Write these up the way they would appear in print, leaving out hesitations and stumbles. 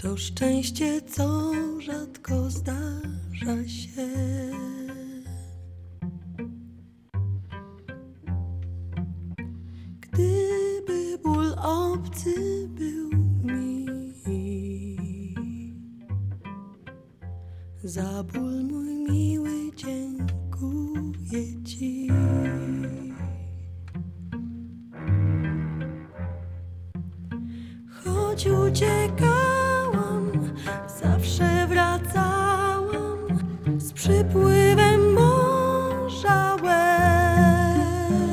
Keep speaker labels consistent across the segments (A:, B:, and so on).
A: To szczęście, co rzadko zdarza się. Gdyby ból obcy był mi, za ból mój miły dziękuję Ci. Choć uciekałam, zawsze wracałam z przypływem morza łez.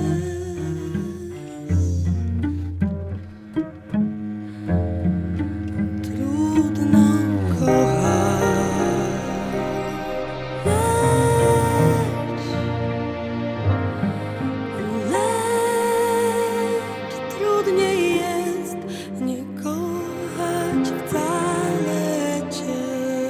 A: Trudno kochać, lecz trudniej jest nie kochać wcale Cię.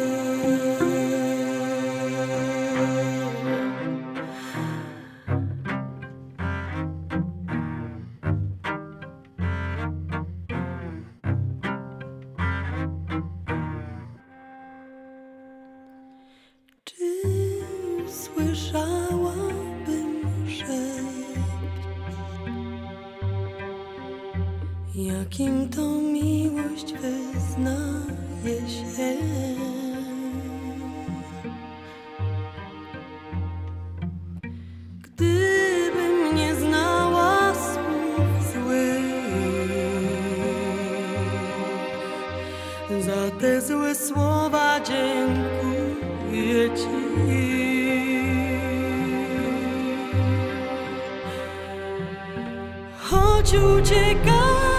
A: Czy słyszałabym szept, jakim to miłość wyznaje się? Gdybym nie znała słów złych, za te złe słowa dziękuję Ci. Choć uciekam,